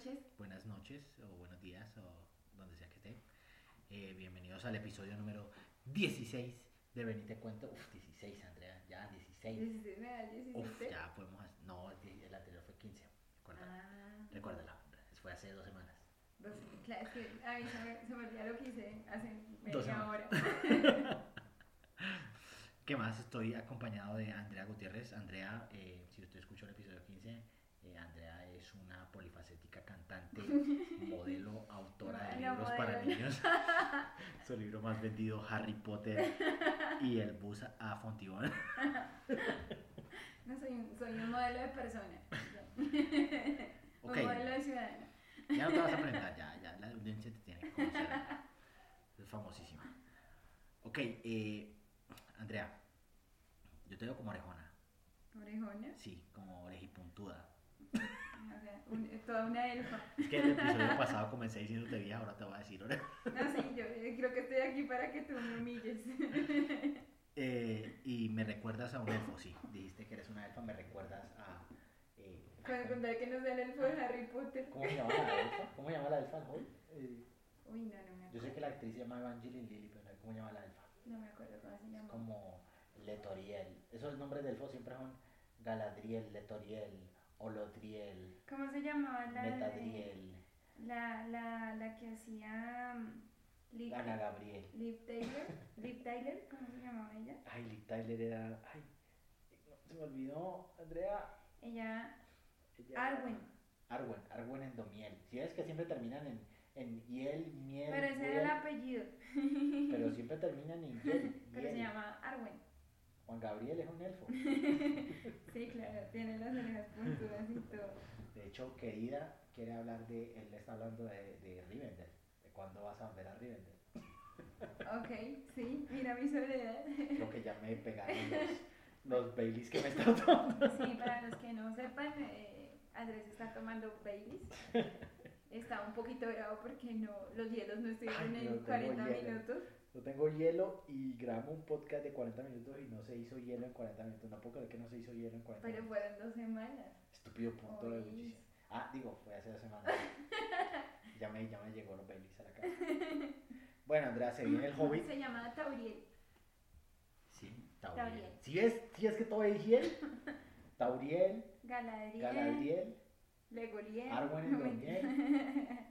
buenas noches o buenos días o donde sea que esté. Bienvenidos al episodio número 16 de Ven y Te Cuento. 16, Andrea, ya 16. 16, me da el 17. Ya podemos. No, el anterior fue 15. Recuérdala. Fue hace 2 semanas. Claro, es que a mí se me olvidó lo que hice hace 2 media semanas. hora. ¿Qué más? Estoy acompañado de Andrea Gutiérrez. Andrea, si usted escuchó el episodio 15, Andrea es una polifacética cantante, modelo, autora de libros para niños. Su libro más vendido, Harry Potter y el bus a Fontibón. No, soy un modelo de persona. Okay. Un modelo de ciudadano. Ya no te vas a presentar, ya la audiencia te tiene que conocer. Es famosísima. Ok, Andrea, yo te veo como orejona. ¿Orejona? Sí, como orejipuntuda. O sea, toda una elfa. Es que el episodio pasado comencé diciéndote vieja, ahora te voy a decir orejona. No, sí, yo creo que estoy aquí para que tú me humilles. Y me recuerdas a un elfo, sí. Dijiste que eres una elfa, me recuerdas a... Cuando conté que no sea el elfo de Harry Potter. ¿Cómo se llama la elfa? ¿Cómo se llama la elfa hoy? Uy, no me acuerdo. Yo sé que la actriz se llama Evangeline Lilly, pero no sé cómo se llama la elfa. No me acuerdo cómo se llama. Es como Letoriel. Esos nombres de elfos siempre son Galadriel, Letoriel, Olodriel, ¿Cómo se llamaba Metadriel, la que hacía Ana Gabriel. Liv Tyler? ¿Liv Tyler? ¿Cómo se llamaba ella? Ay, Liv Tyler era... Ay, no, se me olvidó, Andrea. Ella Arwen. Arwen Endomiel. Si ves que siempre terminan en hiel, miel. Pero ese era el apellido. Pero siempre terminan en hiel. Pero se llama Arwen. Juan Gabriel es un elfo. Sí, claro, tiene las orejas puntudas y todo. De hecho, querida, quiere hablar de... Él está hablando de Rivendell. ¿De cuándo vas a ver a Rivendell? Ok, sí, mira mi soledad. Creo que ya me pegaron los Baileys que me están tomando. Sí, para los que no sepan, Andrés está tomando Baileys. Está un poquito bravo porque los hielos no estuvieron en 40 minutos. No tengo hielo y grabo un podcast de 40 minutos y no se hizo hielo en 40 minutos. No puedo creer que no se hizo hielo en 40 Pero minutos. fueron 2 semanas. Estúpido punto de bullicio. Digo, fue hace 2 semanas. ya me llegó los Baileys a la casa. Bueno, Andrea, se viene el Hobbit. Se llama Tauriel. Sí, Tauriel. ¿Sí es que todo es hiel? Tauriel, Galadriel, Legoliel, Arwen Endomiel.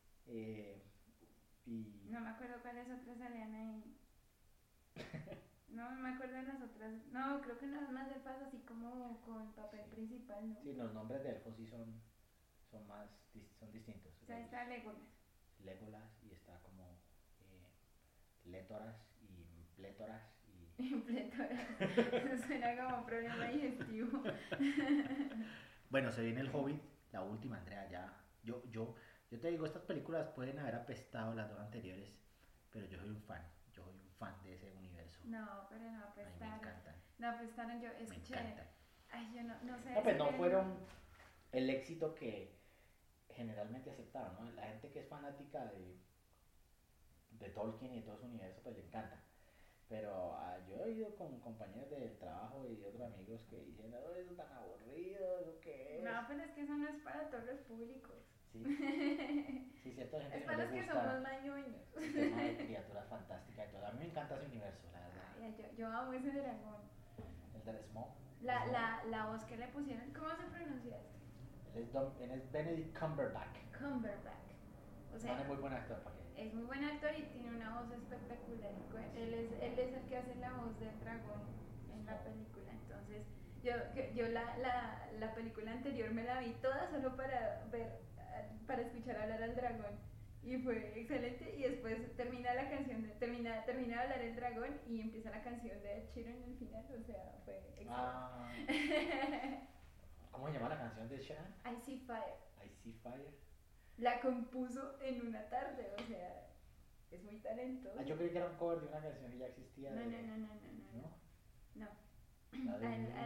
No me acuerdo cuáles otras salían ahí. No me acuerdo de las otras. No, creo que nada más elfas así como con papel principal, ¿no? Sí, los nombres de elfos sí son distintos. O sea, está Legolas. Legolas y está como Létoras y Plétoras y... Plétoras. Suena como un problema digestivo. Bueno, se viene el Hobbit, la última, Andrea, ya. Yo te digo, estas películas pueden haber apestado las 2 anteriores, pero yo soy un fan. Yo soy un fan de ese universo. No, pero no apestaron. A mí me encantan. No apestaron, yo escuché. Me encantan. Ay, yo no sé. No, pues no fueron el éxito que generalmente aceptaron, ¿no? La gente que es fanática de Tolkien y de todo su universo, pues le encanta. Pero yo he ido con compañeros del trabajo y de otros amigos que dicen, eso es tan aburrido, ¿eso qué es? No, pero es que eso no es para todos los públicos. Sí, cierta gente es que para no los le que gusta somos mañoños. el tema de criaturas fantásticas y todo. A mí me encanta ese universo, la verdad. Ay, yo amo ese dragón. El del Smaug. La voz que le pusieron, ¿cómo se pronuncia esto? Él es Benedict Cumberbatch. O sea, es muy buen actor, ¿para qué? Es muy buen actor y tiene una voz espectacular. Él es el que hace la voz del dragón en la película. Entonces, yo la película anterior me la vi toda solo para escuchar hablar al dragón. Y fue excelente. Y después termina la canción, termina de hablar el dragón y empieza la canción de Ed Sheeran en el final. O sea, fue excelente. ¿Cómo se llama la canción de Sheeran? I See Fire. I See Fire. La compuso en una tarde, o sea, es muy talentoso. Yo creí que era un cover de una canción que ya existía. No. ¿No? No.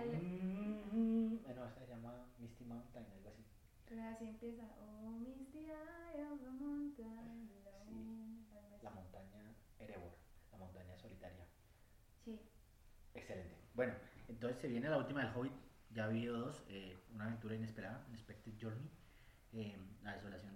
No, esta se llama Misty Mountain, algo así. Pero así empieza. Oh, Misty Eye of the Mountain. Sí, la montaña Erebor, la montaña solitaria. Sí. Excelente. Bueno, entonces se viene la última del Hobbit. Ya ha habido 2, Una aventura inesperada, Unexpected Journey, La desolación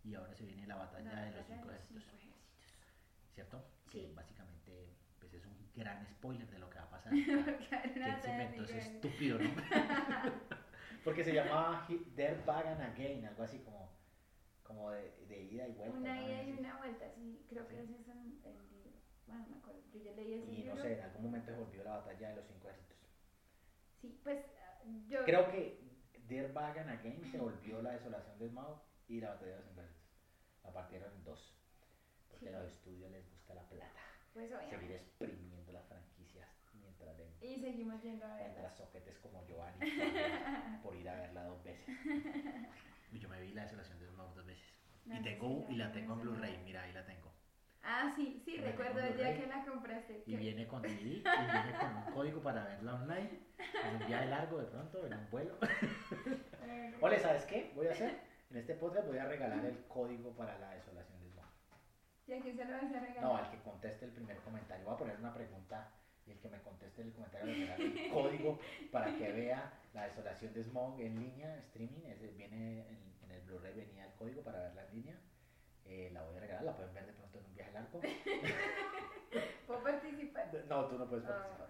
y ahora se viene la batalla La de los batalla cinco de los ejércitos, cinco ejércitos. ¿cierto? Sí. Que básicamente pues es un gran spoiler de lo que va a pasar. Claro, ¿Quién una se inventó ese batalla estúpido nombre? Porque se llamaba Der Bagan Again, algo así como de ida y vuelta. una ¿no? ida y Así. una vuelta, sí, creo que Sí. ese es el libro. Bueno, no me acuerdo, yo ya leí ese Y libro. no sé, en algún momento se volvió la batalla de los cinco ejércitos. Sí, pues yo... Creo que Der Bagan Again se volvió la desolación de Smaug y la batalla de los cinco ejércitos. La partieron en dos. Porque Sí. a los estudios les gusta la plata. Pues Seguir obviamente. exprimiendo las franquicias mientras Y seguimos yendo a mientras verlas. soquetes como Giovanni por ir a verla 2 veces. Y yo me vi la desolación de Smaug 2 veces. No Y sé tengo si y la la tengo en vimos en Blu-ray, la- mira, ahí la tengo. Ah, sí, sí, La recuerdo tengo en el día Blu-ray. que la compraste. Y que- viene con DVD y viene con un código para verla online. En un viaje largo de pronto, en un vuelo. Ole, ¿sabes qué? Voy a hacer, en este podcast voy a regalar el código para la desolación de Smaug. ¿Y a quién se lo vas a regalar? No, al que conteste el primer comentario. Voy a poner una pregunta y el que me conteste el comentario le regalo el código para que vea la desolación de Smaug en línea, streaming. Viene en el Blu-ray, venía el código para verla en línea. La voy a regalar, la pueden ver de pronto en un viaje largo. ¿Puedo participar? No, tú no puedes participar.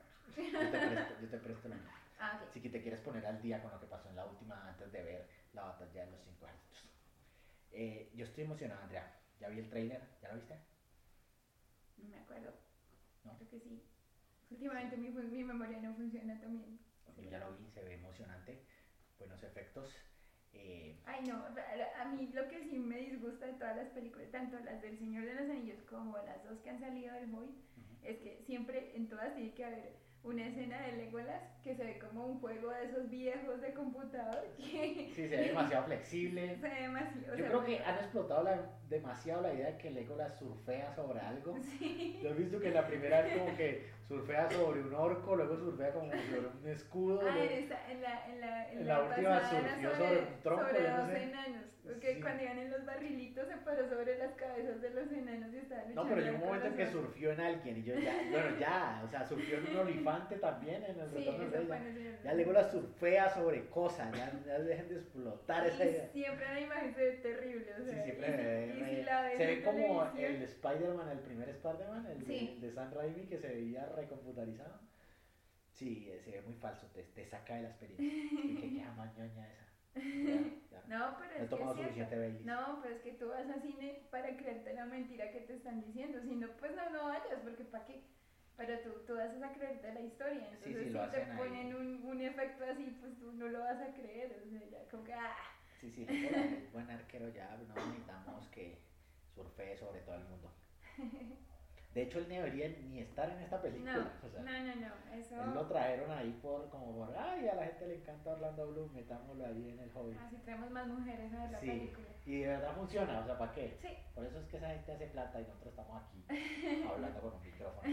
Yo te presto la mía. Ah, ok. Si que te quieres poner al día con lo que pasó en la última antes de ver la batalla de los cinco ejércitos. Yo estoy emocionado, Andrea. Ya vi el trailer, ¿ya lo viste? No me acuerdo. ¿No? Creo que sí. Últimamente mi memoria no funciona tan bien. Yo ya lo vi, se ve emocionante, buenos efectos. Ay, no, a mí lo que sí me disgusta de todas las películas, tanto las del Señor de los Anillos como las dos que han salido del Hobbit, es que siempre en todas tiene que haber una escena de Legolas que se ve como un juego de esos viejos de computador que Sí, se ve demasiado flexible. se ve demasiado. Yo creo que han explotado demasiado la idea de que Legolas surfea sobre algo. Sí. ¿Lo has visto que en la primera es como que surfea sobre un orco, luego surfea como sobre un escudo? Ah, luego- en la última pasada era surfió sobre un tronco, sobre yo no dos sé. enanos. Porque Sí. cuando iban en los barrilitos se paró sobre las cabezas de los enanos y estaban luchando. No, pero llegó un con momento en los que dos. surfió en alguien y yo ya, bueno, ya, o sea, surfió en un olifante también en el Sí, retorno del eso rey. fue Ya, en el Señor de ya los Legolas surfea sobre cosas, ya dejen de explotar esa Y idea. siempre la imagen se ve terrible, o Sí, sea, siempre y si la ves se ve en como televisión, el Spider-Man, el primer Spider-Man, Sí. el de Sam Raimi que se veía recomputarizado. Sí, se ve muy falso, te saca de la experiencia. Y que queda más ñoña esa. Ya. No, pero No he es que tomado es cierto. suficiente Baileys. No, pero es que tú vas a cine para creerte la mentira que te están diciendo, si no, pues no vayas, porque ¿para qué? Pero tú vas a creerte la historia, Sí, entonces sí, si lo te hacen ahí. ponen un efecto así, pues tú no lo vas a creer, o sea, ya como que, Sí, sí, Legolas es buen arquero ya, no necesitamos que surfee sobre todo el mundo. De hecho, él no debería ni estar en esta película. no, O sea, eso, él lo trajeron ahí como por, ay, a la gente le encanta Orlando Bloom, metámoslo ahí en el Hobbit. así traemos más mujeres a ver la Sí, película. y de verdad funciona, o sea, ¿para qué? Sí. Por eso es que esa gente hace plata y nosotros estamos aquí hablando con un micrófono.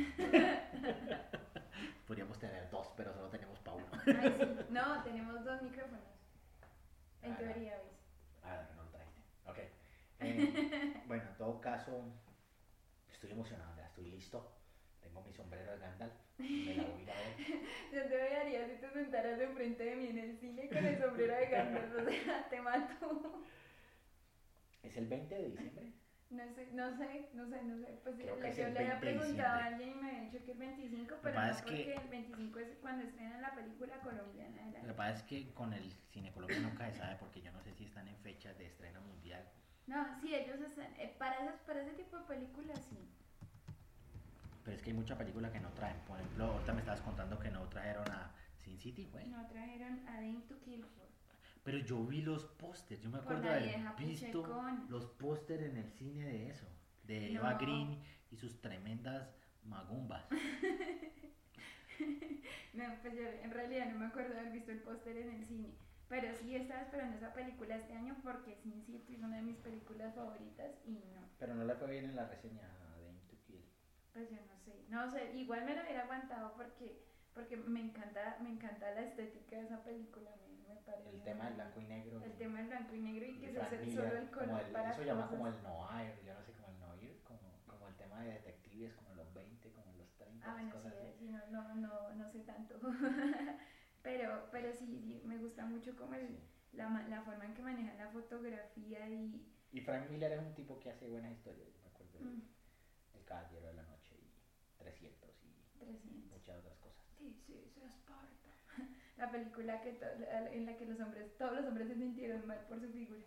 Podríamos tener dos, pero solo tenemos para uno. Ay, sí. No, tenemos dos micrófonos. En Ah, teoría, ¿ves? Ah, no lo trajiste. Ok. Bueno, en todo caso, estoy emocionado, ya estoy listo. Tengo mi sombrero de Gandalf, me la voy a ir a ver. Yo te vería si te sentaras enfrente de mí en el cine con el sombrero de Gandalf, o sea, te mato. ¿Es el 20 de diciembre? No sé. Pues Creo que es yo el le había 20 de preguntado a diciembre. alguien y me había dicho que el 25, Lo pero que no pasa es porque que- el 25 es cuando estrenan la película colombiana. Lo que pasa es que con el cine colombiano nunca se sabe porque yo no sé si están en fechas de estreno mundial. No, sí, ellos están, para ese tipo de películas sí. Pero es que hay mucha película que no traen. Por ejemplo, ahorita me estabas contando que no trajeron a Sin City, güey. No trajeron a Dame to Kill For. Pero yo vi los pósters, yo me Por acuerdo la de vieja haber visto Puchecón. los pósters en el cine de eso, de Eva No. Green y sus tremendas magumbas. No, pues yo en realidad no me acuerdo de haber visto el póster en el cine. Pero sí estaba esperando esa película este año porque Sin City es una de mis películas favoritas y no. Pero no le fue bien en la reseña a Dame to Kill. Pues yo no sé. No sé, igual me lo hubiera aguantado porque me encanta la estética de esa película. Me parece. El tema del blanco y negro. El tema del blanco y negro y y que se Frank hace Miller, solo el como color para eso llama cosas. como el noir, yo no sé, como el noir, como el tema de detectives, como en los 20, como en los 30, Ah, bueno, cosas así. sí, no sé tanto. pero sí, me gusta mucho como Sí. la forma en que manejan la fotografía Y Frank Miller es un tipo que hace buenas historias. Yo me acuerdo de mm, El Caballero de la Noche y 300 y 300. muchas otras cosas. Sí, sí, se Esparta. La película en la que todos los hombres se sintieron mal por su figura.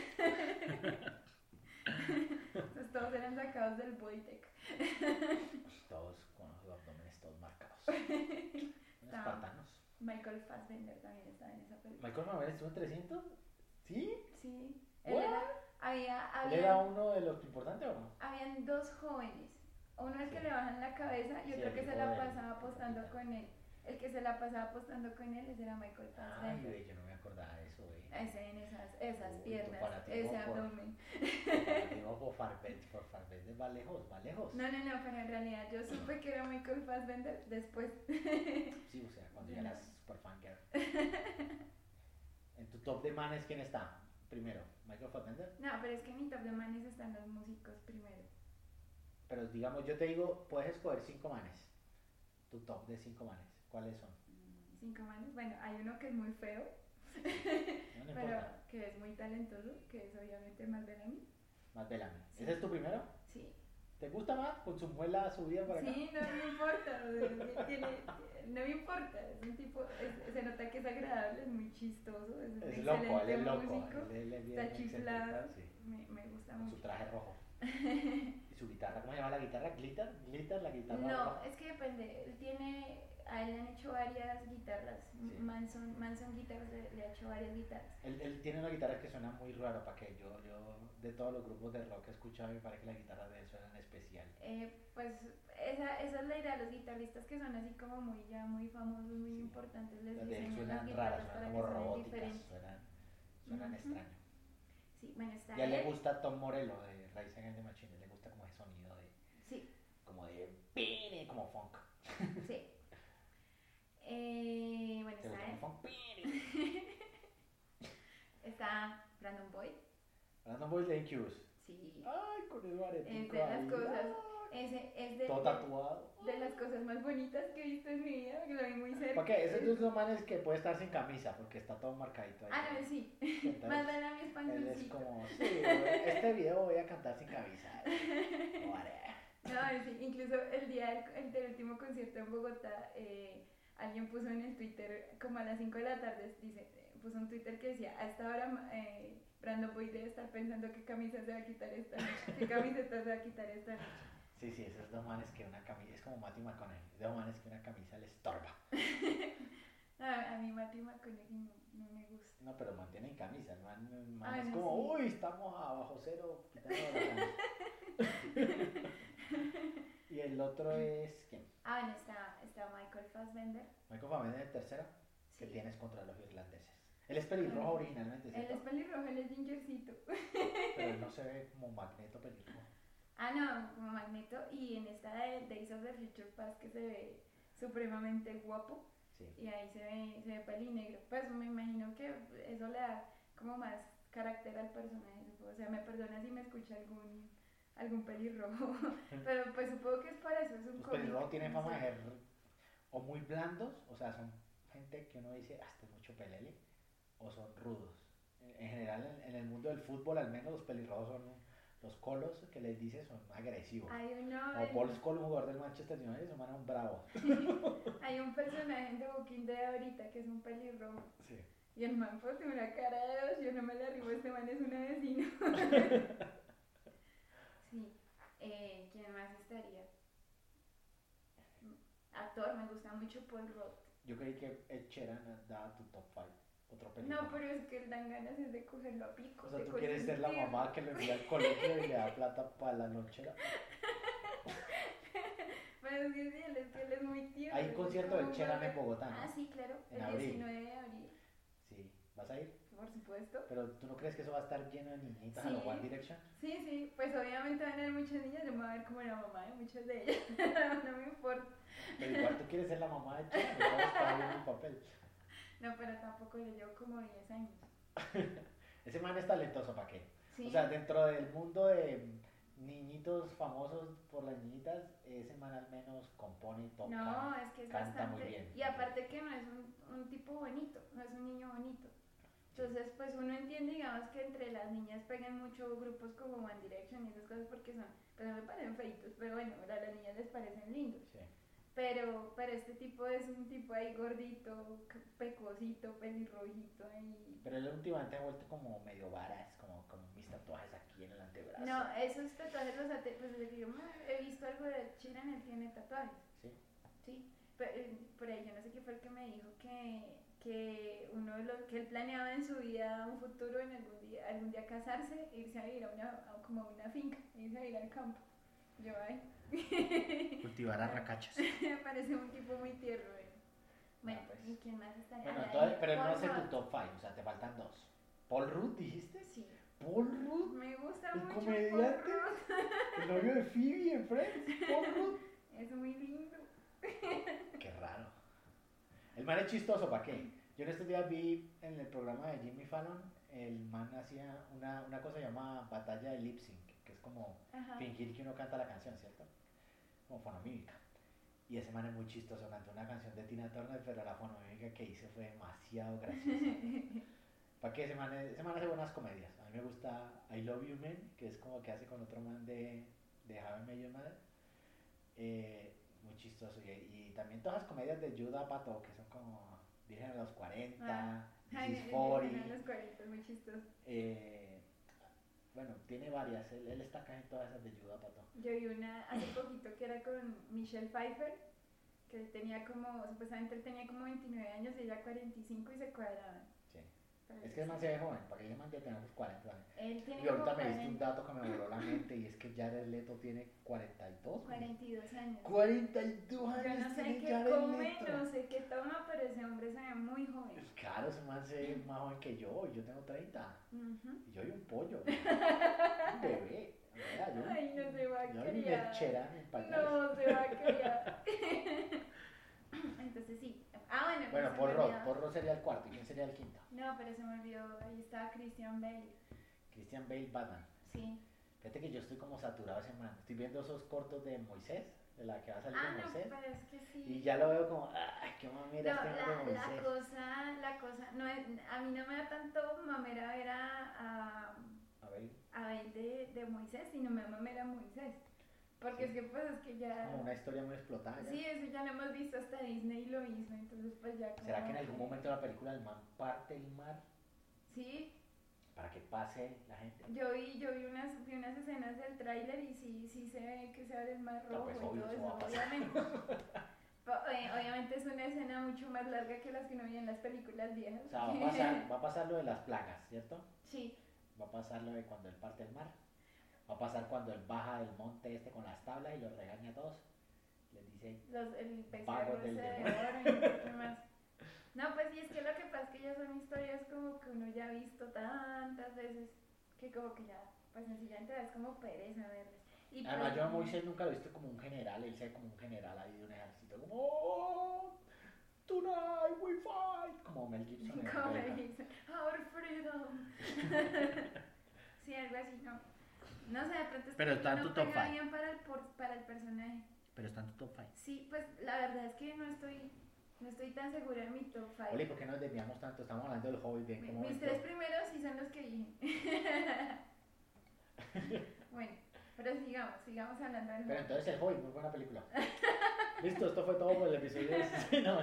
Entonces todos eran sacados del Bodytech. Todos con los abdómenes todos marcados. Está Espartanos. Michael Fassbender también estaba en esa película. ¿Michael Fassbender estuvo en 300? ¿Sí? Sí. ¿What? ¿Él era uno de los importantes o no? Habían dos jóvenes. Uno al que Sí. le bajan la cabeza y Sí, otro el que se hijo la del pasaba apostando capitán. con él. El que se la pasaba apostando con él, ese era Michael Ay, Fassbender. güey, yo no me acordaba de eso, güey. Ese en esas Uy, tu piernas, fanatismo ese por- abdomen. Digo, por Fassbender va lejos, va lejos. No, pero en realidad yo supe que era Michael Fassbender después. Sí, o sea, cuando ya eras super fan girl. En tu top de manes, ¿quién está? Primero, Michael Fassbender. No, pero es que en mi top de manes están los músicos primero. Pero digamos, yo te digo, puedes escoger 5 manes. Tu top de 5 manes. ¿Cuáles son? 5 manes. Bueno, hay uno que es muy feo, No, no pero importa. que es muy talentoso, que es obviamente Matt Bellamy. Matt Bellamy. Sí. ¿Ese es tu primero? Sí. ¿Te gusta más con su muela subida por acá? Sí, no me importa, no me importa, es un tipo, se nota que es agradable, es muy chistoso, es un Es loco, él excelente es loco. músico, Él es bien está chiflado, excéntrico, sí. me gusta Con su mucho. traje rojo. Y su guitarra, ¿cómo se llama la guitarra? ¿Glitter? ¿Glitter la guitarra No, roja? es que depende, a él le han hecho varias guitarras, Sí. Manson Guitars le ha hecho varias guitarras. Él tiene una guitarra que suena muy raro, para que yo de todos los grupos de rock que he escuchado, me parece que la guitarra de él suena en especial. Pues esa es la idea, los guitarristas que son así como muy famosos, muy Sí. importantes, les Las de él diseñan las suenan guitarras raras, para suenan que como suenen robóticas, diferentes. suenan Ujú. extraño. Sí, bueno, está Y a él le él. gusta Tom Morello de Rise Against the Machine, le gusta como ese sonido de, Sí, como de pene, como funk. sí. Bueno, ¿Te está gusta él. el funk? Pene. Está Brandon Boyd. Brandon Boyd de Incubus. Sí. Ay, con el aretico Es de las ahí. cosas. Ay, Ese es todo tatuado. de las cosas más bonitas que he visto en mi vida, que lo vi muy cerca. ¿Por qué? Ese es de esos manes que puede estar sin camisa, porque está todo marcadito ahí. Ah, no, sí. Entonces, Más de la mi él es espancioncito. como, sí, este video voy a cantar sin camisa. Ore. No, sí, incluso el día del último concierto en Bogotá, alguien puso en el Twitter, como a las 5 de la tarde, puso un Twitter que decía, a esta hora Brandon Boyd debe estar pensando qué camisa se va a quitar esta noche, qué camiseta se va a quitar esta noche. Sí, esos dos manes que una camisa, es como Matthew McConaughey, dos manes que una camisa le estorba. No, a mí Matthew McConaughey no me gusta. No, pero mantienen camisa, el man Ay, es no, como, sí. uy, estamos abajo cero, quitando la camisa. Y el otro es, ¿quién? Ah, bueno, está Michael Fassbender. Michael Fassbender el tercero. ¿Qué Sí. tienes contra los irlandeses? Él es pelirrojo originalmente, Él ¿cierto? es pelirrojo, él es gingercito. Pero él no se ve como Magneto pelirrojo. Ah, no, como Magneto. Y en esta de Days of the Future Past que se ve supremamente guapo. Sí. Y ahí se ve pelinegro. Pues me imagino que eso le da como más carácter al personaje. Supongo. O sea, me perdona si me escucha algún pelirrojo. Pero pues supongo que es por eso. Es un Los cómic, pelirrojos tienen no fama de sé. ser o muy blandos, o sea, son gente que uno dice, hasta mucho pelele, o son rudos. En general, en el mundo del fútbol, al menos los pelirrojos son los colos que les dice son agresivos. Hay uno O Paul Scholes, jugador del Manchester United, son manes bravos. hay un personaje en The Walking Dead ahorita que es un pelirrojo. Sí. Y el man pues tiene una cara de dos, yo no me le arribo, este man es un vecino. Sí. ¿Quién más estaría? Actor, me gusta mucho Paul Rudd. Yo creí que Ed Sheeran daba tu top 5. Otro pelirrojo. No, pero es que dan ganas es de cogerlo a pico. O sea, de tú quieres ser la consentirlo. mamá que lo envía al colegio y le da plata para la lonchera. Pero es que sí, él es muy tierno. Hay un concierto de como Sheeran más- en Bogotá, ¿no? Ah, sí, claro. En El abril. 19 de abril, Sí, ¿vas a ir? por supuesto. Pero ¿tú no crees que eso va a estar lleno de niñitas a Sí. lo One Direction? Sí, pues obviamente van a haber muchas niñas, yo me voy a ver como la mamá de muchas de ellas. No me importa. Pero igual tú quieres ser la mamá de Sheeran, no está bien el papel. No, pero tampoco le llevo como 10 años. Ese man es talentoso, ¿para qué? Sí. O sea, dentro del mundo de niñitos famosos por las niñitas, ese man al menos compone y toca. No, es que es canta muy bastante. bien. Y aparte que no es un tipo bonito, no es un niño bonito. Entonces, pues uno entiende, digamos, que entre las niñas pegan mucho grupos como One Direction y esas cosas porque son, pues me parecen feitos, pero bueno, a las niñas les parecen lindos. Sí. Pero este tipo es un tipo ahí gordito, pecosito, pelirrojito ahí. Pero él últimamente ha vuelto como medio varas, como mis tatuajes aquí en el antebrazo. No, esos tatuajes los pues desde que yo he visto algo de Chiran, él tiene tatuajes. Sí. Sí, pero, por ahí yo no sé qué fue el que me dijo que uno de los que él planeaba en su vida, un futuro, en algún día casarse, irse a ir como a una finca, irse a ir al campo. Yo ahí. Cultivar arracachas. Me parece un tipo muy tierno. Bueno, pues. ¿y quién más está? Bueno, entonces, pero no sé tu top 5, o sea, te faltan 2. ¿Paul Rudd dijiste? Sí. ¿Paul Rudd? Me gusta ¿El mucho comediante? Paul Rudd. ¿El novio de Phoebe en Friends? ¿Paul Rudd? Es muy lindo. Qué raro. El man es chistoso, ¿para qué? Yo en estos días vi en el programa de Jimmy Fallon, el man hacía una cosa llamada batalla de lip sync, que es como fingir que uno canta la canción, ¿cierto? Como fonomímica. Y ese man es muy chistoso, cantó una canción de Tina Turner, pero la fonomímica que hice fue demasiado graciosa. ¿Para qué? Ese man hace buenas comedias. A mí me gusta I Love You Man, que es como que hace con otro man de How I Met Your Mother. Muy chistoso. Y también todas las comedias de Judd Apatow, que son como Virgen a los 40, This is 40. A los 40, muy chistoso. Bueno, tiene varias. Él está acá en todas esas de Judd Apatow. Yo vi una hace poquito que era con Michelle Pfeiffer, que tenía como, supuestamente él tenía como 29 años y ella 45 y se cuadraban. Sí. Es que el man se ve joven, para que el man ya tenga sus 40 años. Él tiene y ahorita como me diste un dato que me voló la mente y es que Jared Leto tiene 42. 42 años. 42 años. Yo no sé tiene qué Jared come, Leto. no sé qué toma, pero ese hombre se ve muy joven. Claro, ese man se ve más joven que yo, y yo tengo 30. Y yo soy un pollo. Un bebé. Ay, no se va a yo ni criar. lechera ni pañales. No se va a criar. Entonces sí. Bueno, pues Paul Rudd sería el cuarto. ¿Y quién sería el quinto? No, pero se me olvidó. Ahí estaba Christian Bale. Christian Bale, Batman. Sí. Fíjate que yo estoy como saturado ese man. Estoy viendo esos cortos de Moisés, de la que va a salir de Moisés. No, pero es que sí. Y ya lo veo como, ay, qué mamera No, este man de Moisés. la cosa, no es, a mí no me da tanto mamera ver a Bale de Moisés, sino me da mamera a Moisés. Porque sí. Es que pues es que ya... Es como una historia muy explotada. Sí, eso ya lo hemos visto, hasta Disney lo hizo, entonces pues ya... ¿Será que en algún momento de la película el man parte el mar? Sí. Para que pase la gente. Yo vi unas escenas del tráiler y sí se ve que se abre el mar rojo pues, y obvio, todo eso eso, va a obviamente. Obviamente es una escena mucho más larga que las que uno veía en las películas viejas. O sea, va a pasar lo de las plagas, ¿cierto? Sí. Va a pasar lo de cuando él parte el mar. Va a pasar cuando él baja del monte este con las tablas y los regaña a todos. Les dice, El vagos becerro del ese de demonio. oro y no sé qué más. No, pues sí, es que lo que pasa es que ya son historias como que uno ya ha visto tantas veces que como que ya, pues sencillamente es como pereza verlas. Y Además, pues, yo a Moisés nunca lo he visto como un general. Él se ve como un general ahí de un ejército. Como, oh, tonight we fight. Como Mel Gibson. Como me dicen, our freedom. Sí, algo así, no. No sé, de pronto es Pero que está en no tu top pega five. bien para el personaje. Pero está en tu top 5. Sí, pues la verdad es que no estoy tan segura de mi top 5. Oli, ¿por qué nos desviamos tanto? Estamos hablando del Hobbit. Bien, ¿cómo Mis 3 primeros sí son los que dije. Bueno, pero sigamos hablando del Pero Hobbit. entonces el Hobbit, muy buena película. Listo, esto fue todo por el episodio de... No,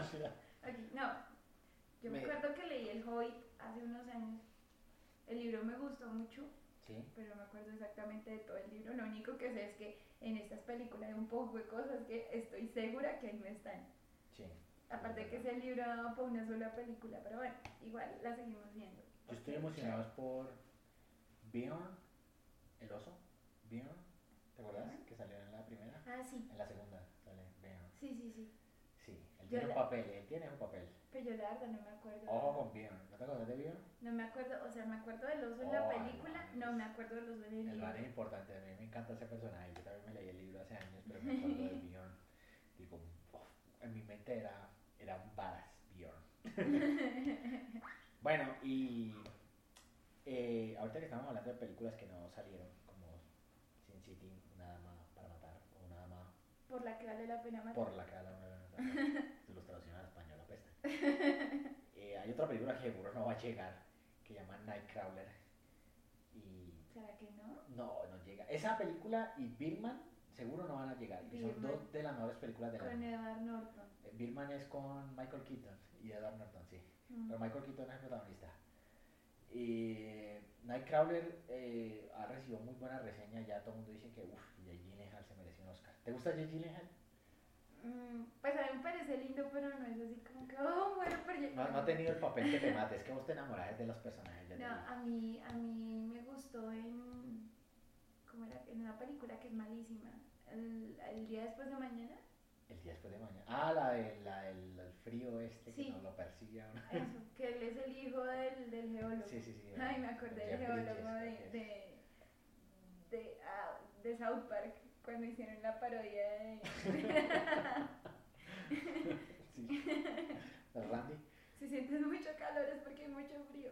Yo me acuerdo que leí el Hobbit hace unos años. El libro me gustó mucho. Sí. Pero no me acuerdo exactamente de todo el libro. Lo único que sé es que en estas películas hay un poco de cosas que estoy segura que ahí no están. Sí. Aparte de que ese libro daba para una sola película, pero bueno, igual la seguimos viendo. Yo estoy emocionado por Bjorn, el oso. Bjorn, ¿te acuerdas? Que salió en la primera. Ah, sí. En la segunda sale Bjorn. Sí. Sí, él tiene un papel. Pero yo la verdad no me acuerdo. Ojo con Bjorn. ¿No te acuerdas de Bjorn? No me acuerdo, o sea, me acuerdo del oso en la película, no me acuerdo del oso en el El libro. man es importante, a mí me encanta ese personaje. Yo también me leí el libro hace años, pero me acuerdo de Bjorn. Digo, en mi mente era un badass Bjorn. Bueno, y ahorita que estamos hablando de películas que no salieron, como Sin City, Una dama para matar, o Una dama Por la que vale la pena matar. por la que vale la pena matar, se los traducción al español, apesta. Hay otra película que seguro no va a llegar, que que llama Nightcrawler. Y ¿Será que no? no llega. Esa película y Birdman seguro no van a llegar. Y son Birdman. dos de las mejores películas del Con año. Edward Norton. Birdman es con Michael Keaton y Edward Norton, sí. Mm. Pero Michael Keaton es el protagonista. Y Nightcrawler ha recibido muy buena reseña. Ya todo el mundo dice que Jake Gyllenhaal se merece un Oscar. ¿Te gusta Jake Gyllenhaal? Pues a mí me parece lindo, pero no es así como que, oh, bueno, pero yo... No ha tenido el papel que te mate. Es que vos te enamorás de los personajes. Ya te No, digo. a mí me gustó en... ¿Cómo era? En una película que es malísima. El día después de mañana. El día después de mañana. Ah, la del frío este Sí. que no lo persigue a uno. Eso, que él es el hijo del geólogo. Sí. Ay, me acordé del Jeff geólogo Bridges, de South Park cuando hicieron la parodia de... Sí. El Randy. Si sientes mucho calor es porque hay mucho frío.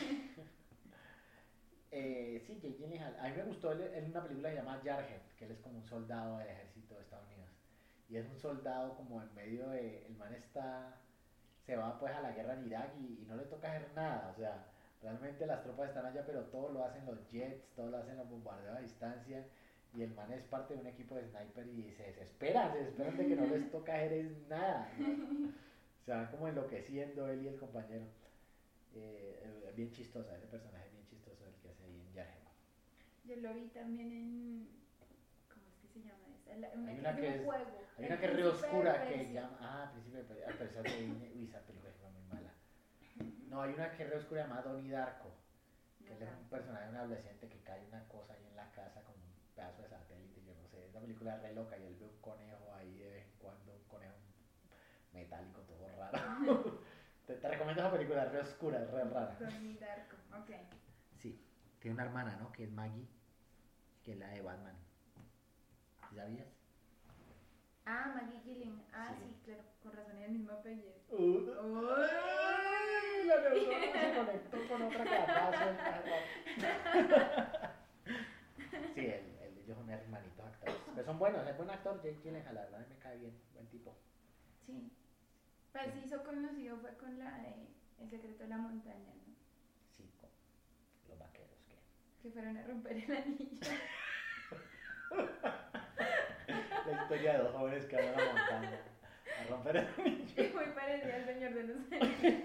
Sí, Jake Gyllenhaal. A mí me gustó él en una película que se llama Jarhead, que él es como un soldado del ejército de Estados Unidos. Y es un soldado como en medio de... El man se va pues a la guerra en Irak y no le toca hacer nada. O sea, realmente las tropas están allá, pero todo lo hacen los jets, todo lo hacen los bombardeos a distancia. Y el man es parte de un equipo de sniper y se desesperan de que no les toca hacer es nada. ¿No? Se van como enloqueciendo él y el compañero. Bien chistosa, ese personaje es bien chistoso el que hace ahí en Jarhead. Yo lo vi también en... ¿Cómo es que se llama esta? Hay una que es, juego. hay una que es re oscura que llama... Ah, Príncipe de Persia. Pero esa de Disney. Uy, esa película fue muy mala. No, hay una que es re oscura llamada Donnie Darko. Que él es un personaje, un adolescente que cae una cosa ahí en la casa como un pedazo de satélite, yo no sé. Es una película re loca y él ve un conejo ahí de vez en cuando, un conejo metálico todo raro. Te recomiendo esa película, es re oscura, es re rara. Donnie Darko, ok. Sí, tiene una hermana, ¿no? Que es Maggie, que es la de Batman. ¿Sabías? Ah, Maggie Gyllenhaal. Ah, Sí. sí, claro, con razón es el mismo apellido. La neurona se conectó con otra catazo. Sí, ellos son hermanitos actores. Pero son buenos, es buen actor, Jake Gyllenhaal, la verdad me cae bien, buen tipo. Sí. Pues se hizo conocido fue con la de El secreto de la montaña, ¿no? Sí, con los vaqueros Que fueron a romper el anillo. La historia de dos jóvenes que van a la montaña a romper el anillo. Y muy parecida al Señor de los Anillos.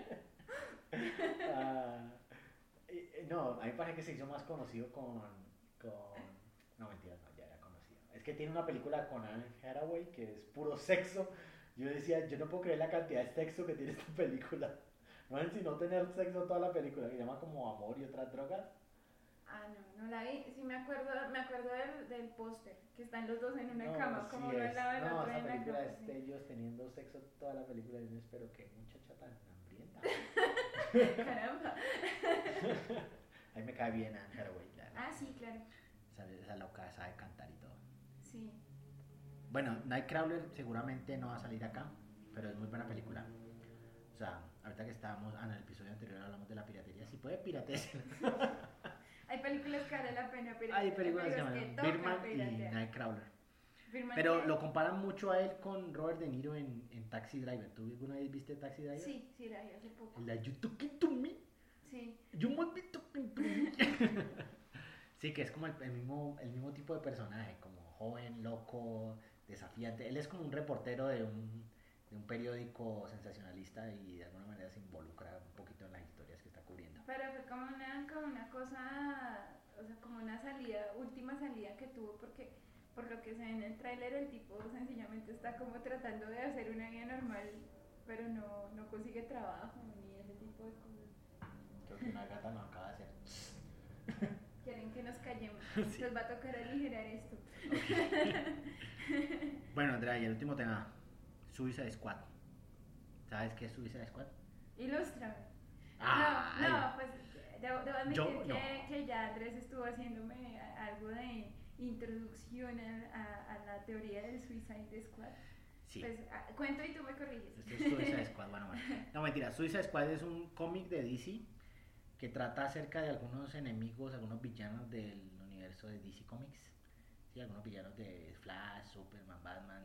No, a mí me parece que se hizo más conocido con... No, mentira, no, ya era conocido. Es que tiene una película con Anne Hathaway que es puro sexo. Yo decía, yo no puedo creer la cantidad de sexo que tiene esta película. No es sino tener sexo toda la película, que se llama como Amor y otras drogas. Ah, no la vi. Sí me acuerdo del póster, que están los dos en una No, cama, sí como uno al lado del No, otro esa en la película cama. es Sí. de ellos teniendo sexo toda la película. Y yo espero que muchacha tan hambrienta. Caramba. A mí me cae bien Anne Hathaway, claro. Ah, sí, claro. Esa loca sabe cantar y todo. Sí. Bueno, Nightcrawler seguramente no va a salir acá, pero es muy buena película. O sea, ahorita que estábamos, en el episodio anterior hablamos de la piratería, si puede piratear. Hay películas que vale la pena piratear. Hay películas que se llaman toca Birdman y piratear. Nightcrawler. Birdman Pero que- lo comparan mucho a él con Robert De Niro en Taxi Driver. ¿Tú alguna vez viste Taxi Driver? Sí, la vi hace poco. La You Talking to Me. Sí. You might be talking to me. Sí, que es como el mismo tipo de personaje, como joven, loco, desafiante. Él es como un reportero de un periódico sensacionalista y de alguna manera se involucra un poquito en las historias que está cubriendo. Pero fue como una cosa, o sea, como una última salida que tuvo, porque por lo que se ve en el tráiler, el tipo sencillamente está como tratando de hacer una vida normal, pero no consigue trabajo ni ese tipo de cosas. Creo que una gata nos acaba de hacer. Quieren que nos callemos, entonces va a tocar aligerar esto. Bueno, Andrea, y el último tema, Suicide Squad. ¿Sabes qué es Suicide Squad? Ilústrame. Ay. No, pues debo admitir Yo no. que ya Andrés estuvo haciéndome algo de introducción a la teoría del Suicide Squad. Sí. Pues cuento y tú me corriges. Esto es Suicide Squad, bueno. No, mentira, Suicide Squad es un cómic de DC que trata acerca de algunos enemigos, algunos villanos del universo de DC Comics. Sí, algunos villanos de Flash, Superman, Batman,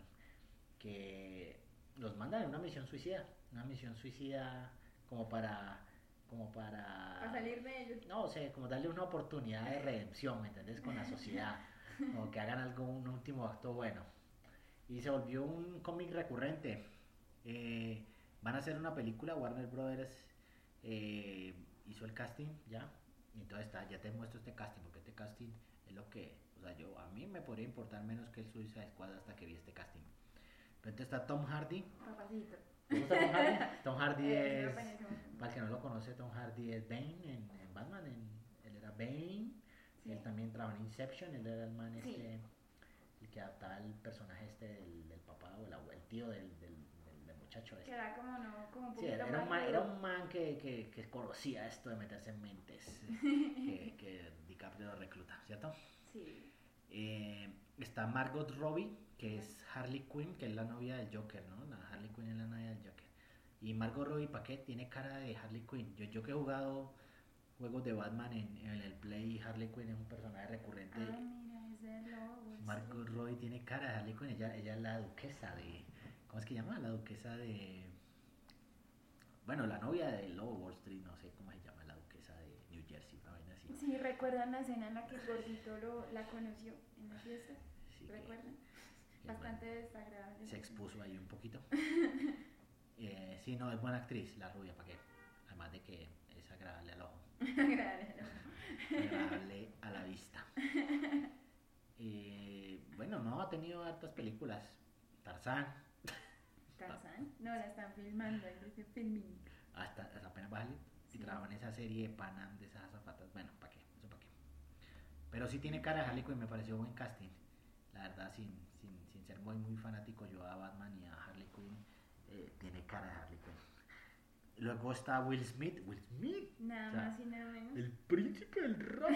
que los mandan en una misión suicida como para como para... A salir de ellos. No sé, como darle una oportunidad de redención, ¿me entendés? Con la sociedad, o que hagan algo, un último acto bueno. Y se volvió un cómic recurrente. Van a hacer una película, Warner Brothers hizo el casting ya, y entonces ya te muestro este casting, porque este casting es lo que, o sea, a mí me podría importar menos que el Suicide Squad hasta que vi este casting. Pero entonces está Tom Hardy. Papacito. ¿Te gusta Tom Hardy? Tom Hardy es, Buenísimo. para el que no lo conoce, Tom Hardy es Bane en Batman, él era Bane, Sí. él también trabajó en Inception, él era el man Sí. el que adaptaba el personaje del papá o el tío del muchacho Que este. era como, no, como un Sí, poquito era más era rudo. un man que conocía esto de meterse en mentes, que DiCaprio lo recluta, ¿cierto? Sí. Está Margot Robbie, que es Harley Quinn, que es la novia del Joker, ¿no? La Harley Quinn es la novia del Joker. Y Margot Robbie, ¿para qué? Tiene cara de Harley Quinn. Yo que he jugado juegos de Batman en el Play, Harley Quinn es un personaje recurrente. Ah, mira, ese es Lobo. Margot Robbie tiene cara de Harley Quinn, ella es la duquesa de... ¿Cómo es que llama? La duquesa de... Bueno, la novia de Lobo Wall Street, no sé cómo se llama, la duquesa de New Jersey, una vaina así. Sí, ¿recuerdan la escena en la que Gordito la conoció en la fiesta? Sí, ¿Recuerdan? que Bastante bueno, desagradable. se expuso ahí un poquito. Sí, no, es buena actriz, la rubia, ¿para qué? Además de que es agradable al ojo, Agradable. agradable a la vista. Bueno, no, ha tenido hartas películas. Tarzán, ¿Tarzán? No, la están filmando, dice filming. hasta apenas va a salir. Y Sí. trabajó en esa serie de Panam de esas azafatas. Bueno, ¿para qué? Eso para qué. Pero sí tiene cara de Harley Quinn, me pareció buen casting. La verdad, sin ser muy fanático yo a Batman y a Harley Quinn, tiene cara de Harley Quinn. Luego está Will Smith. Will Smith, Nada o sea, más y nada menos. el príncipe del rock.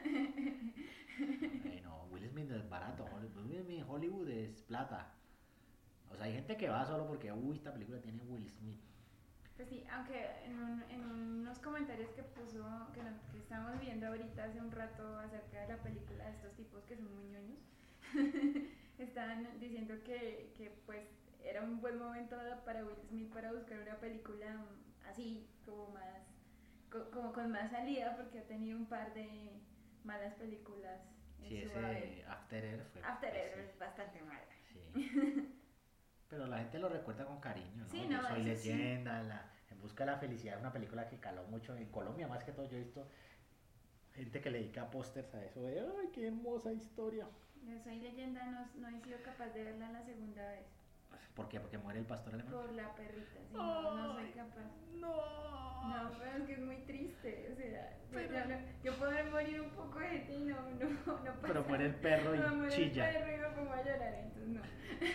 No, Will Smith no es barato. Will Smith en Hollywood es plata. O sea, hay gente que va solo porque, uy, esta película tiene Will Smith. Pues sí, aunque en unos comentarios que puso, que estamos viendo ahorita hace un rato acerca de la película de estos tipos que son muy ñoños, estaban diciendo que pues era un buen momento para Will Smith para buscar una película así, como más, como con más salida, porque ha tenido un par de malas películas en Sí, su haber. ese After Earth fue. After Earth pésimo. es bastante mala. Sí. Pero la gente lo recuerda con cariño, ¿no? Sí, Yo no, soy eso sí. leyenda, En busca de la felicidad, una película que caló mucho en Colombia, más que todo yo he visto gente que le dedica pósters a eso de, ay, qué hermosa historia. Yo soy leyenda, no he sido capaz de verla la segunda vez. ¿Por qué? Porque muere el pastor alemán. Por la perrita, sí, no soy capaz. No. No, pero es que es muy triste, o sea, Pero- yo puedo morir un poco de ti, no pasa. Pero muere el perro y No, muere chilla. el perro y me pongo a llorar, entonces no.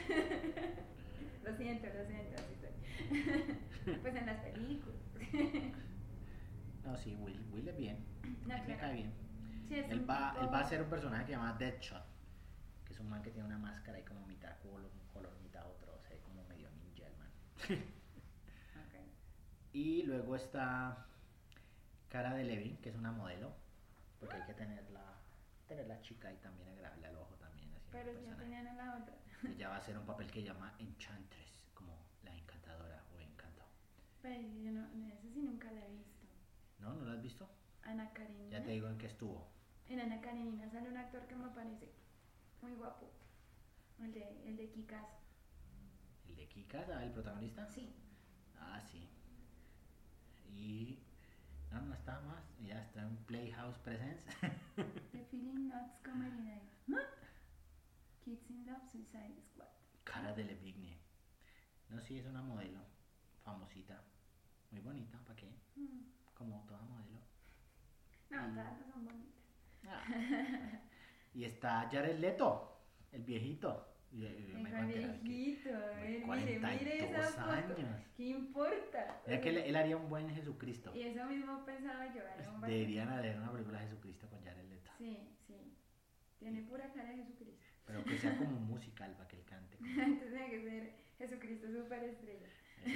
Lo siento, así soy. Pues en las películas. No, sí, Will es bien. No, A mí me claro. cae bien. Sí, es Él un va tipo- a ser un personaje que se llama Deadshot, que es un man que tiene una máscara y como mitad color mitad otro, o sea, como medio ninja el man. Ok. Y luego está Cara de Levin, que es una modelo, porque hay que tener la chica y también agradable al ojo también, así Pero un ya personaje. tenían a la otra. Ella va a hacer un papel que llama Enchantress, como la encantadora o encanto. Pero yo no, esa sí nunca la he visto. ¿No? ¿No la has visto? Ana Karenina. Ya te digo en qué estuvo. En Ana Karenina sale un actor que me parece muy guapo. El de Kikas. ¿El de Kika, el protagonista? Sí. Ah, sí. Y... no está más. Ya está en Playhouse Presents. The Feeling Nuts Comedy Night. ¿No? Kids in Love Suicide Squad. Cara de Levigne. No, sí, es una modelo famosita. Muy bonita, ¿para qué? Como toda modelo. No, todas no son bonitas. Ah. Y está Jared Leto, el viejito. El viejito, a ver, mire 42 esa foto. años. ¿Qué importa? Mira que él haría un buen Jesucristo. Y eso mismo pensaba yo. Haría un Deberían hacer una película de Jesucristo con Jared Leto. Sí, sí. Tiene pura cara de Jesucristo. Pero que sea como un musical para que él cante. Entonces tiene que ser Jesucristo superestrella.